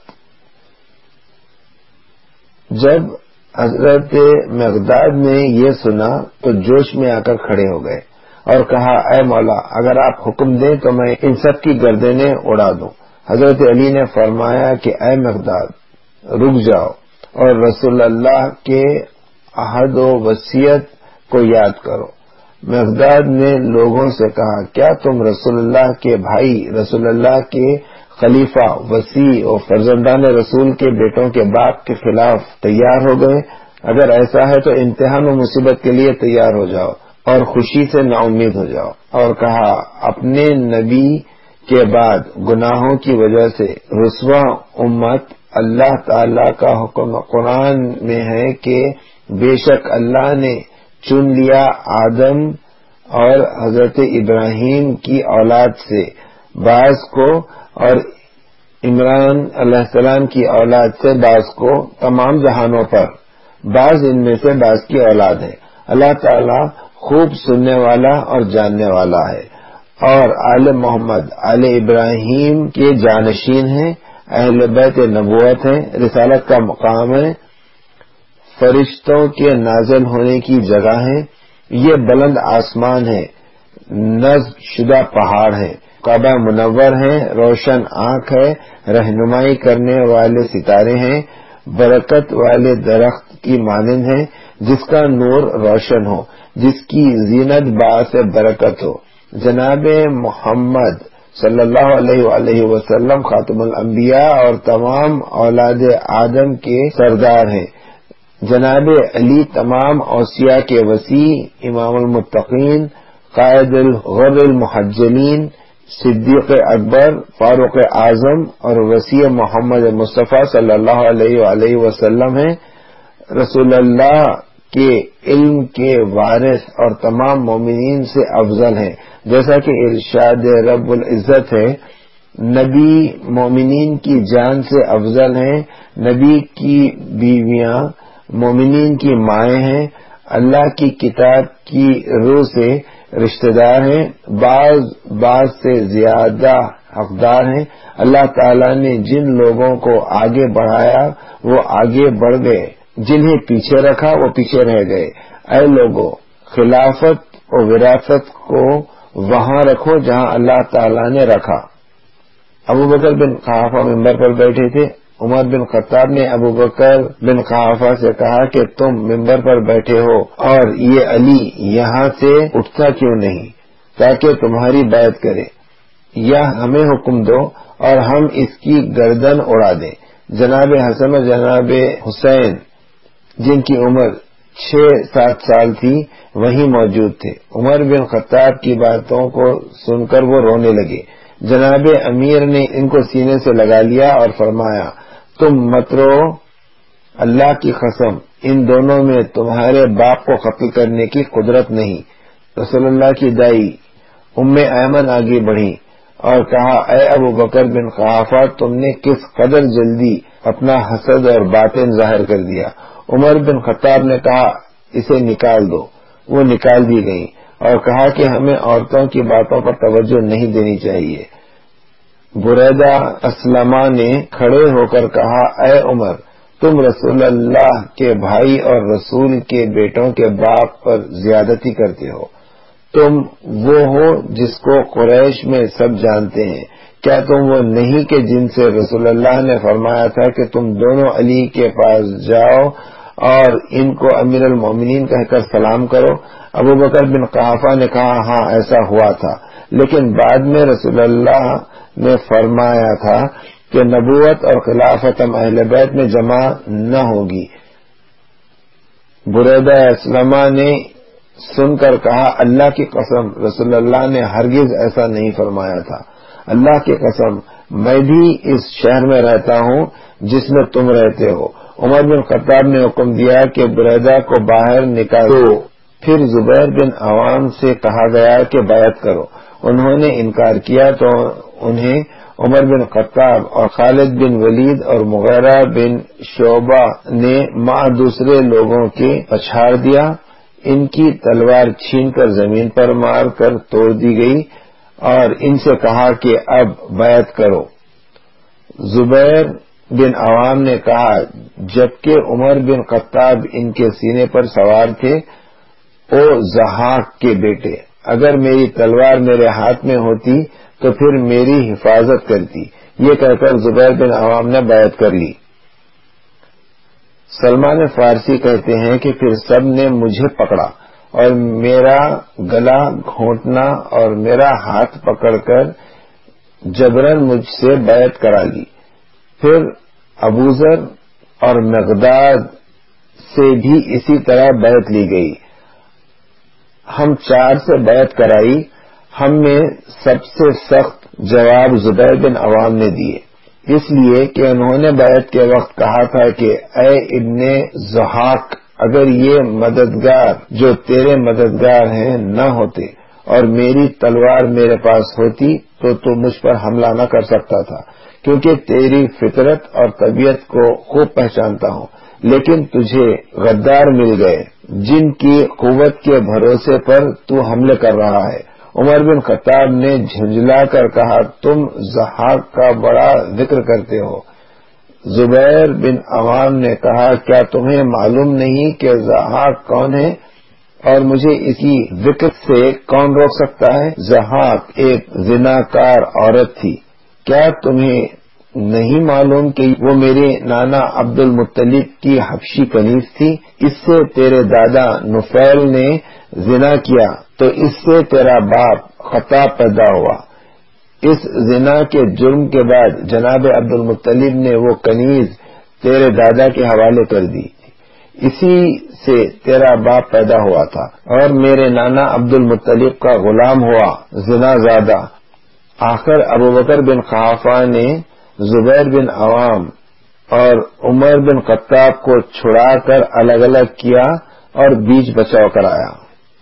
Speaker 2: جب حضرت مقداد نے یہ سنا تو جوش میں آ کر کھڑے ہو گئے اور کہا، اے مولا، اگر آپ حکم دیں تو میں ان سب کی گردنیں اڑا دوں۔ حضرت علی نے فرمایا کہ اے مقداد، رک جاؤ اور رسول اللہ کے عہد و وصیت کو یاد کرو۔ مقداد نے لوگوں سے کہا، کیا تم رسول اللہ کے بھائی، رسول اللہ کے خلیفہ، وصی اور فرزندان رسول کے بیٹوں کے باپ کے خلاف تیار ہو گئے؟ اگر ایسا ہے تو امتحان و مصیبت کے لیے تیار ہو جاؤ اور خوشی سے نا امید ہو جاؤ۔ اور کہا، اپنے نبی کے بعد گناہوں کی وجہ سے رسوا امت، اللہ تعالی کا حکم قرآن میں ہے کہ بے شک اللہ نے چن لیا آدم اور حضرت ابراہیم کی اولاد سے بعض کو اور عمران علیہ السلام کی اولاد سے بعض کو تمام جہانوں پر، بعض ان میں سے بعض کی اولاد ہے۔ اللہ تعالی خوب سننے والا اور جاننے والا ہے، اور آل محمد آل ابراہیم کے جانشین ہیں، اہل بیت نبوت ہیں، رسالت کا مقام ہے، فرشتوں کے نازل ہونے کی جگہ ہے، یہ بلند آسمان ہے، نصب شدہ پہاڑ ہے، کعبہ منور ہے، روشن آنکھ ہے، رہنمائی کرنے والے ستارے ہیں، برکت والے درخت کی مانند ہے، جس کا نور روشن ہو، جس کی زینت باعث برکت ہو۔ جناب محمد صلی اللہ علیہ وآلہ وسلم خاتم الانبیاء اور تمام اولاد آدم کے سردار ہیں۔ جناب علی تمام اوصیاء کے وسیع، امام المتقین، قائد الغر المحجلین، صدیق اکبر، فاروق اعظم اور وسیع محمد مصطفیٰ صلی اللہ علیہ وآلہ وسلم ہیں۔ رسول اللہ کے علم کے وارث اور تمام مومنین سے افضل ہیں، جیسا کہ ارشاد رب العزت ہے، نبی مومنین کی جان سے افضل ہیں، نبی کی بیویاں مومنین کی مائیں ہیں، اللہ کی کتاب کی روح سے رشتہ دار ہیں، بعض بعض سے زیادہ حقدار ہیں۔ اللہ تعالیٰ نے جن لوگوں کو آگے بڑھایا وہ آگے بڑھ گئے، جنہیں پیچھے رکھا وہ پیچھے رہ گئے۔ اے لوگوں، خلافت اور وراثت کو وہاں رکھو جہاں اللہ تعالیٰ نے رکھا۔ ابو بکر بن قحافہ ممبر پر بیٹھے تھے۔ عمر بن خطاب نے ابو بکر بن قحافہ سے کہا کہ تم ممبر پر بیٹھے ہو اور یہ علی یہاں سے اٹھتا کیوں نہیں تاکہ تمہاری بیعت کرے، یا ہمیں حکم دو اور ہم اس کی گردن اڑا دیں۔ جناب حسن اور جناب حسین جن کی عمر چھ سات سال تھی وہیں موجود تھے۔ عمر بن خطاب کی باتوں کو سن کر وہ رونے لگے۔ جناب امیر نے ان کو سینے سے لگا لیا اور فرمایا، تم مت رو، اللہ کی قسم ان دونوں میں تمہارے باپ کو قتل کرنے کی قدرت نہیں۔ رسول اللہ کی دائی ام ایمن آگے بڑھی اور کہا اے ابو بکر بن قحافہ تم نے کس قدر جلدی اپنا حسد اور باطن ظاہر کر دیا۔ عمر بن خطاب نے کہا اسے نکال دو۔ وہ نکال دی گئی اور کہا کہ ہمیں عورتوں کی باتوں پر توجہ نہیں دینی چاہیے۔ بریدہ اسلمہ نے کھڑے ہو کر کہا اے عمر تم رسول اللہ کے بھائی اور رسول کے بیٹوں کے باپ پر زیادتی کرتے ہو۔ تم وہ ہو جس کو قریش میں سب جانتے ہیں، کیا تم وہ نہیں کہ جن سے رسول اللہ نے فرمایا تھا کہ تم دونوں علی کے پاس جاؤ اور ان کو امیر المومنین کہہ کر سلام کرو؟ ابو بکر بن قحافہ نے کہا ہاں ایسا ہوا تھا، لیکن بعد میں رسول اللہ نے فرمایا تھا کہ نبوت اور خلافت ہم اہل بیت میں جمع نہ ہوگی۔ بریدہ اسلمہ نے سن کر کہا اللہ کی قسم رسول اللہ نے ہرگز ایسا نہیں فرمایا تھا۔ اللہ کی قسم میں بھی اس شہر میں رہتا ہوں جس میں تم رہتے ہو۔ عمر بن خطاب نے حکم دیا کہ بریدہ کو باہر نکالو۔ پھر زبیر بن عوام سے کہا گیا کہ بیعت کرو۔ انہوں نے انکار کیا تو انہیں عمر بن خطاب اور خالد بن ولید اور مغیرہ بن شعبہ نے مع دوسرے لوگوں کے پچھاڑ دیا۔ ان کی تلوار چھین کر زمین پر مار کر توڑ دی گئی اور ان سے کہا کہ اب بیعت کرو۔ زبیر بن عوام نے کہا جبکہ عمر بن خطاب ان کے سینے پر سوار تھے او ضحاک کے بیٹے، اگر میری تلوار میرے ہاتھ میں ہوتی تو پھر میری حفاظت کرتی۔ یہ کہہ کر زبیر بن عوام نے بیعت کر لی۔ سلمان فارسی کہتے ہیں کہ پھر سب نے مجھے پکڑا اور میرا گلا گھونٹنا اور میرا ہاتھ پکڑ کر جبرن مجھ سے بیعت کرا لی۔ پھر ابوذر اور مقداد سے بھی اسی طرح بیعت لی گئی۔ ہم چار سے بیعت کرائی۔ ہم میں سب سے سخت جواب زبیر بن عوام نے دیے، اس لیے کہ انہوں نے بیعت کے وقت کہا تھا کہ اے ابن ضحاک اگر یہ مددگار جو تیرے مددگار ہیں نہ ہوتے اور میری تلوار میرے پاس ہوتی تو تو مجھ پر حملہ نہ کر سکتا تھا، کیونکہ تیری فطرت اور طبیعت کو خوب پہچانتا ہوں، لیکن تجھے غدار مل گئے جن کی قوت کے بھروسے پر تو حملے کر رہا ہے۔ عمر بن خطاب نے جھنجلا کر کہا تم ضحاک کا بڑا ذکر کرتے ہو۔ زبیر بن عوام نے کہا کیا تمہیں معلوم نہیں کہ ضحاک کون ہے اور مجھے اسی ذکر سے کون روک سکتا ہے؟ ضحاک ایک زناکار عورت تھی۔ کیا تمہیں نہیں معلوم کہ وہ میرے نانا عبد المطلب کی حبشی کنیز تھی؟ اس سے تیرے دادا نفیل نے زنا کیا تو اس سے تیرا باپ خطاب پیدا ہوا۔ اس زنا کے جرم کے بعد جناب عبد المطلب نے وہ کنیز تیرے دادا کے حوالے کر دی، اسی سے تیرا باپ پیدا ہوا تھا اور میرے نانا عبد المطلب کا غلام ہوا زنا زادہ۔ آخر ابو بکر بن قحافہ نے زبیر بن عوام اور عمر بن خطاب کو چھڑا کر الگ الگ کیا اور بیچ بچاؤ کرایا۔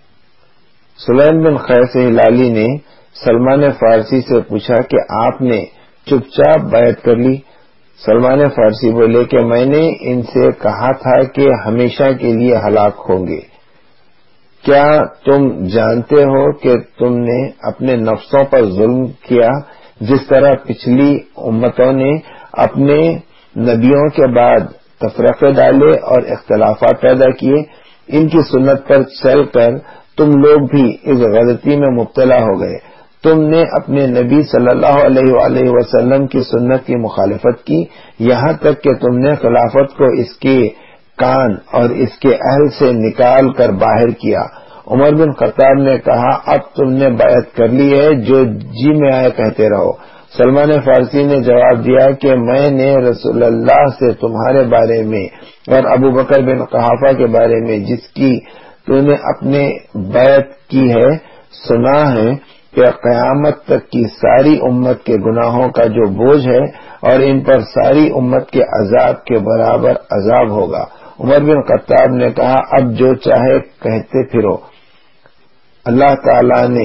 Speaker 2: سلیم بن قیس ہلالی نے سلمان فارسی سے پوچھا کہ آپ نے چپ چاپ بیعت کر لی؟ سلمان فارسی بولے کہ میں نے ان سے کہا تھا کہ ہمیشہ کے لیے ہلاک ہوں گے۔ کیا تم جانتے ہو کہ تم نے اپنے نفسوں پر ظلم کیا جس طرح پچھلی امتوں نے اپنے نبیوں کے بعد تفرقے ڈالے اور اختلافات پیدا کیے؟ ان کی سنت پر چل کر تم لوگ بھی اس غلطی میں مبتلا ہو گئے۔ تم نے اپنے نبی صلی اللہ علیہ وآلہ وسلم کی سنت کی مخالفت کی، یہاں تک کہ تم نے خلافت کو اس کے کان اور اس کے اہل سے نکال کر باہر کیا۔ عمر بن خطاب نے کہا اب تم نے بیعت کر لی ہے، جو جی میں آئے کہتے رہو۔ سلمان فارسی نے جواب دیا کہ میں نے رسول اللہ سے تمہارے بارے میں اور ابو بکر بن قحافہ کے بارے میں جس کی تو نے اپنے بیعت کی ہے سنا ہے کہ قیامت تک کی ساری امت کے گناہوں کا جو بوجھ ہے اور ان پر ساری امت کے عذاب کے برابر عذاب ہوگا۔ عمر بن خطاب نے کہا اب جو چاہے کہتے پھرو، اللہ تعالی نے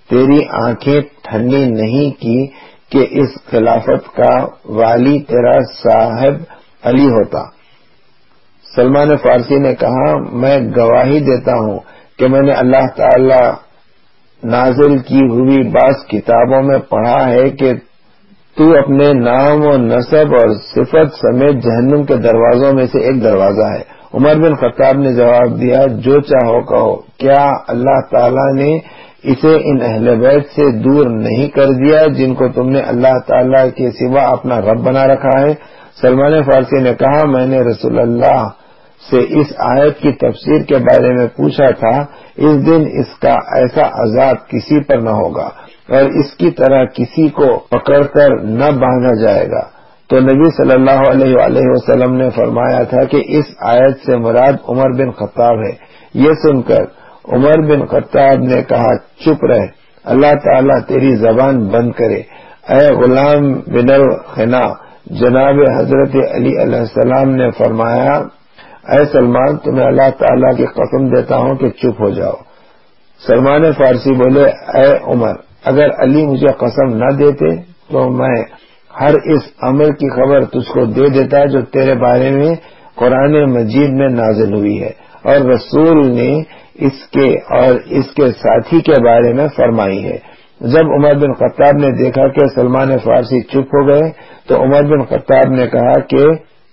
Speaker 2: تیری آنکھیں ٹھنڈی نہیں کی کہ اس خلافت کا والی تیرا صاحب علی ہوتا۔ سلمان فارسی نے کہا، میں گواہی دیتا ہوں کہ میں نے اللہ تعالی نازل کی ہوئی بعض کتابوں میں پڑھا ہے کہ تو اپنے نام و نسب اور صفت سمیت جہنم کے دروازوں میں سے ایک دروازہ ہے۔ عمر بن خطاب نے جواب دیا، جو چاہو کہو، کیا اللہ تعالیٰ نے اسے ان اہل بیت سے دور نہیں کر دیا جن کو تم نے اللہ تعالیٰ کے سوا اپنا رب بنا رکھا ہے؟ سلمان فارسی نے کہا، میں نے رسول اللہ سے اس آیت کی تفسیر کے بارے میں پوچھا تھا، اس دن اس کا ایسا عذاب کسی پر نہ ہوگا اور اس کی طرح کسی کو پکڑ کر نہ باندھا جائے گا۔ تو نبی صلی اللہ علیہ وآلہ وسلم نے فرمایا تھا کہ اس آیت سے مراد عمر بن خطاب ہے۔ یہ سن کر عمر بن خطاب نے کہا، چپ رہ، اللہ تعالیٰ تیری زبان بند کرے۔ اے غلام بن الخنا، جناب حضرت علی علیہ السلام نے فرمایا، اے سلمان، تمہیں اللہ تعالیٰ کی قسم دیتا ہوں کہ چپ ہو جاؤ۔ سلمان فارسی بولے، اے عمر، اگر علی مجھے قسم نہ دیتے تو میں ہر اس عمل کی خبر تجھ کو دے دیتا جو تیرے بارے میں قرآن مجید میں نازل ہوئی ہے اور رسول نے اس کے اور اس کے ساتھی کے بارے میں فرمائی ہے۔ جب عمر بن خطاب نے دیکھا کہ سلمان فارسی چپ ہو گئے تو عمر بن خطاب نے کہا کہ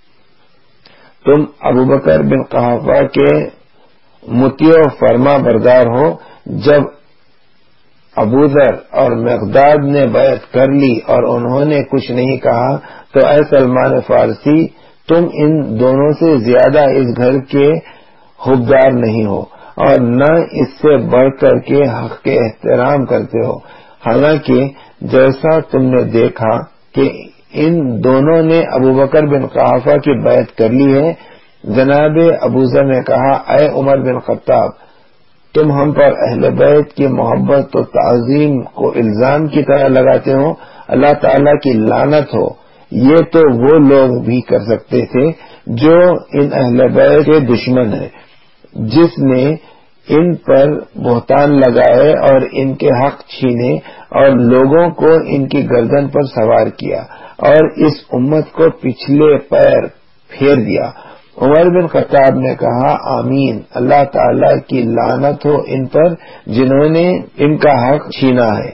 Speaker 2: تم ابوبکر بن قحافہ کے مطیع و فرما بردار ہو۔ جب ابوذر اور مقداد نے بیعت کر لی اور انہوں نے کچھ نہیں کہا تو اے سلمان فارسی، تم ان دونوں سے زیادہ اس گھر کے حقدار نہیں ہو اور نہ اس سے بڑھ کر کے حق کے احترام کرتے ہو۔ حالانکہ جیسا تم نے دیکھا کہ ان دونوں نے ابوبکر بن قحافہ کی بیعت کر لی ہے۔ جناب ابوذر نے کہا، اے عمر بن خطاب، تم ہم پر اہل بیت کی محبت و تعظیم کو الزام کی طرح لگاتے ہو، اللہ تعالیٰ کی لعنت ہو۔ یہ تو وہ لوگ بھی کر سکتے تھے جو ان اہل بیت کے دشمن ہیں، جس نے ان پر بہتان لگائے اور ان کے حق چھینے اور لوگوں کو ان کی گردن پر سوار کیا اور اس امت کو پچھلے پیر پھیر دیا۔ عمر بن خطاب نے کہا، آمین، اللہ تعالیٰ کی لعنت ہو ان پر جنہوں نے ان کا حق چھینا ہے۔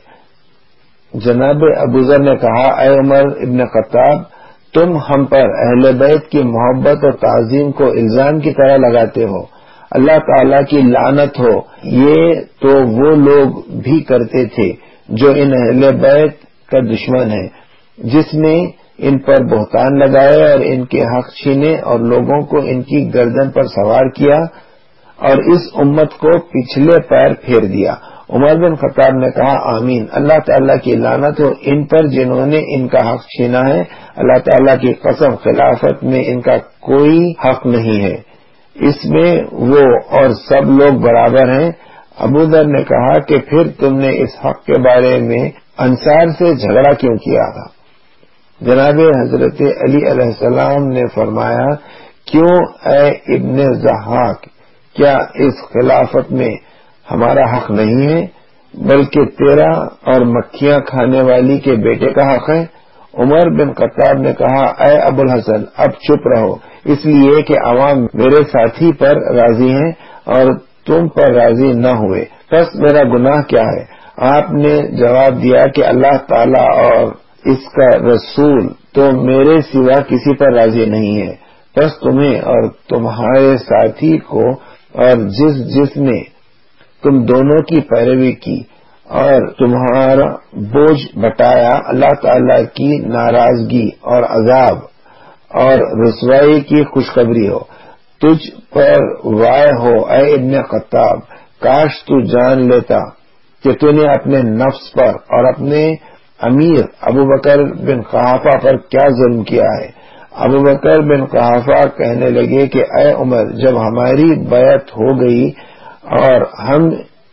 Speaker 2: جناب ابوذر نے کہا، اے عمر ابن خطاب، تم ہم پر اہل بیت کی محبت اور تعظیم کو الزام کی طرح لگاتے ہو، اللہ تعالیٰ کی لعنت ہو۔ یہ تو وہ لوگ بھی کرتے تھے جو ان اہل بیت کا دشمن ہے، جس نے ان پر بہتان لگائے اور ان کے حق چھینے اور لوگوں کو ان کی گردن پر سوار کیا اور اس امت کو پچھلے پیر پھیر دیا۔ عمر بن خطاب نے کہا، آمین، اللہ تعالیٰ کی لعنت ہو ان پر جنہوں نے ان کا حق چھینا ہے، اللہ تعالیٰ کی قسم، خلافت میں ان کا کوئی حق نہیں ہے، اس میں وہ اور سب لوگ برابر ہیں۔ ابوذر نے کہا کہ پھر تم نے اس حق کے بارے میں انصار سے جھگڑا کیوں کیا تھا؟ جناب حضرت علی علیہ السلام نے فرمایا، کیوں اے ابن ضحاک، کیا اس خلافت میں ہمارا حق نہیں ہے بلکہ تیرا اور مکھیاں کھانے والی کے بیٹے کا حق ہے؟ عمر بن خطاب نے کہا، اے ابو الحسن، اب چپ رہو، اس لیے کہ عوام میرے ساتھی پر راضی ہیں اور تم پر راضی نہ ہوئے، بس میرا گناہ کیا ہے؟ آپ نے جواب دیا کہ اللہ تعالیٰ اور اس کا رسول تو میرے سوا کسی پر راضی نہیں ہے، بس تمہیں اور تمہارے ساتھی کو اور جس جس نے تم دونوں کی پیروی کی اور تمہارا بوجھ بٹایا، اللہ تعالیٰ کی ناراضگی اور عذاب اور رسوائی کی خوشخبری ہو۔ تجھ پر وائے ہو اے ابن خطاب، کاش تو جان لیتا کہ تو نے اپنے نفس پر اور اپنے امیر ابوبکر بن قحافہ پر کیا ظلم کیا ہے۔ ابوبکر بن قحافہ کہنے لگے کہ اے عمر، جب ہماری بیعت ہو گئی اور ہم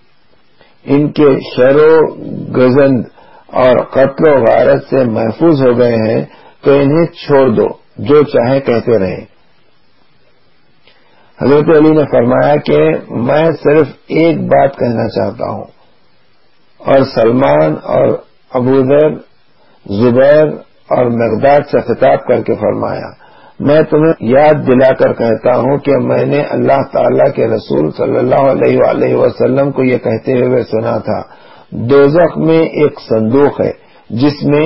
Speaker 2: ان کے شر و گزند اور قتل و غارت سے محفوظ ہو گئے ہیں تو انہیں چھوڑ دو، جو چاہے کہتے رہیں۔ حضرت علی نے فرمایا کہ میں صرف ایک بات کہنا چاہتا ہوں اور سلمان اور ابو ذر، زبیر اور مقداد سے خطاب کر کے فرمایا، میں تمہیں یاد دلا کر کہتا ہوں کہ میں نے اللہ تعالی کے رسول صلی اللہ علیہ وآلہ وسلم کو یہ کہتے ہوئے سنا تھا، دوزخ میں ایک صندوق ہے جس میں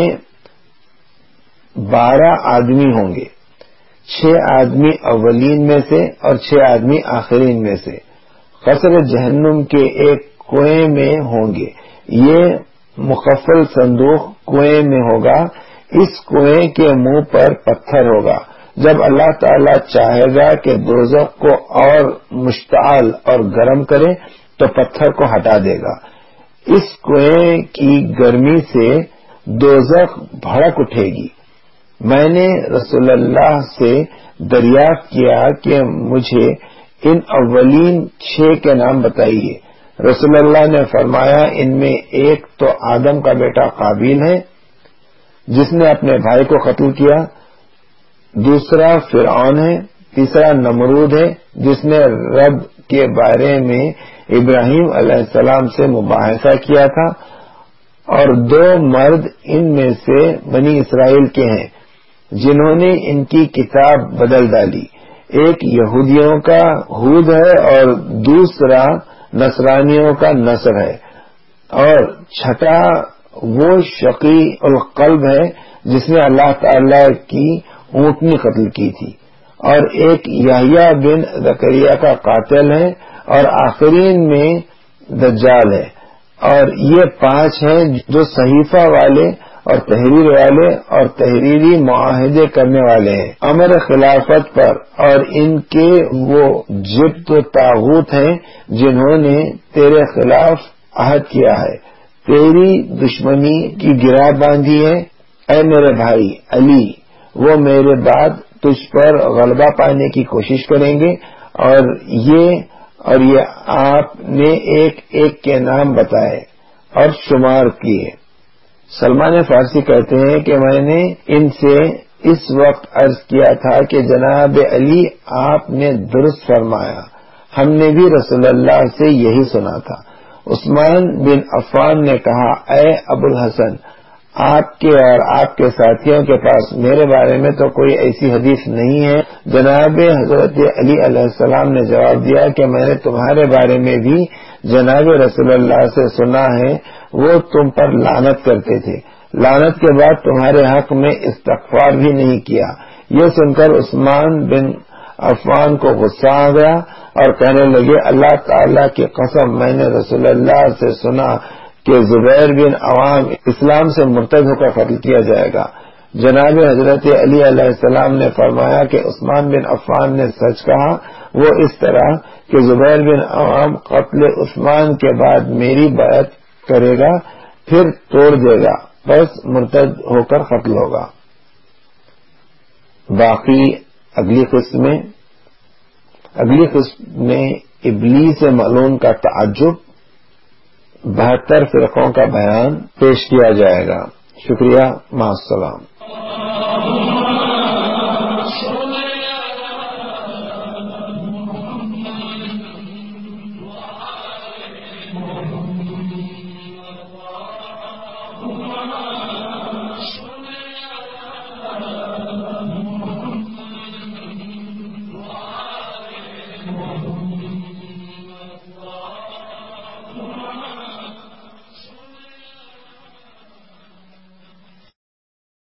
Speaker 2: بارہ آدمی ہوں گے، چھ آدمی اولین میں سے اور چھ آدمی آخرین میں سے، قصر جہنم کے ایک کنویں میں ہوں گے۔ یہ مقفل صندوق کنویں میں ہوگا، اس کنویں کے منہ پر پتھر ہوگا۔ جب اللہ تعالی چاہے گا کہ دوزخ کو اور مشتعل اور گرم کرے تو پتھر کو ہٹا دے گا۔ اس کنویں کی گرمی سے دوزخ بھڑک اٹھے گی۔ میں نے رسول اللہ سے دریافت کیا کہ مجھے ان اولین چھ کے نام بتائیے۔ رسول اللہ نے فرمایا، ان میں ایک تو آدم کا بیٹا قابیل ہے جس نے اپنے بھائی کو قتل کیا، دوسرا فرعون ہے، تیسرا نمرود ہے جس نے رب کے بارے میں ابراہیم علیہ السلام سے مباحثہ کیا تھا، اور دو مرد ان میں سے بنی اسرائیل کے ہیں جنہوں نے ان کی کتاب بدل ڈالی، ایک یہودیوں کا ہود ہے اور دوسرا نصرانیوں کا نصر ہے، اور چھٹا وہ شقی القلب ہے جس نے اللہ تعالی کی اونٹنی قتل کی تھی، اور ایک یحییٰ بن زکریا کا قاتل ہے، اور آخرین میں دجال ہے۔ اور یہ پانچ ہیں جو صحیفہ والے اور تحریر والے اور تحریری معاہدے کرنے والے ہیں امر خلافت پر، اور ان کے وہ جبت و طاغوت ہیں جنہوں نے تیرے خلاف عہد کیا ہے، تیری دشمنی کی گرہ باندھی ہے۔ اے میرے بھائی علی، وہ میرے بعد تجھ پر غلبہ پانے کی کوشش کریں گے، اور یہ اور یہ آپ نے ایک ایک کے نام بتائے اور شمار کیے۔ سلمان فارسی کہتے ہیں کہ میں نے ان سے اس وقت عرض کیا تھا کہ جناب علی آپ نے درست فرمایا، ہم نے بھی رسول اللہ سے یہی سنا تھا۔ عثمان بن عفان نے کہا، اے ابو الحسن، آپ کے اور آپ کے ساتھیوں کے پاس میرے بارے میں تو کوئی ایسی حدیث نہیں ہے۔ جناب حضرت علی علیہ السلام نے جواب دیا کہ میں نے تمہارے بارے میں بھی جناب رسول اللہ سے سنا ہے، وہ تم پر لعنت کرتے تھے، لعنت کے بعد تمہارے حق میں استغفار بھی نہیں کیا۔ یہ سن کر عثمان بن عفان کو غصہ آ گیا اور کہنے لگے، اللہ تعالی کی قسم، میں نے رسول اللہ سے سنا کہ زبیر بن عوام اسلام سے مرتد ہو کر قتل کیا جائے گا۔ جناب حضرت علی علیہ السلام نے فرمایا کہ عثمان بن عفان نے سچ کہا، وہ اس طرح کہ زبیر بن عوام قتل عثمان کے بعد میری بیعت کرے گا، پھر توڑ دے گا، بس مرتد ہو کر قتل ہوگا۔ باقی اگلی قسط میں اگلی قسط میں ابلیس ملعون کا تعجب، بہتر فرقوں کا بیان پیش کیا جائے گا۔ شکریہ، مع السلام۔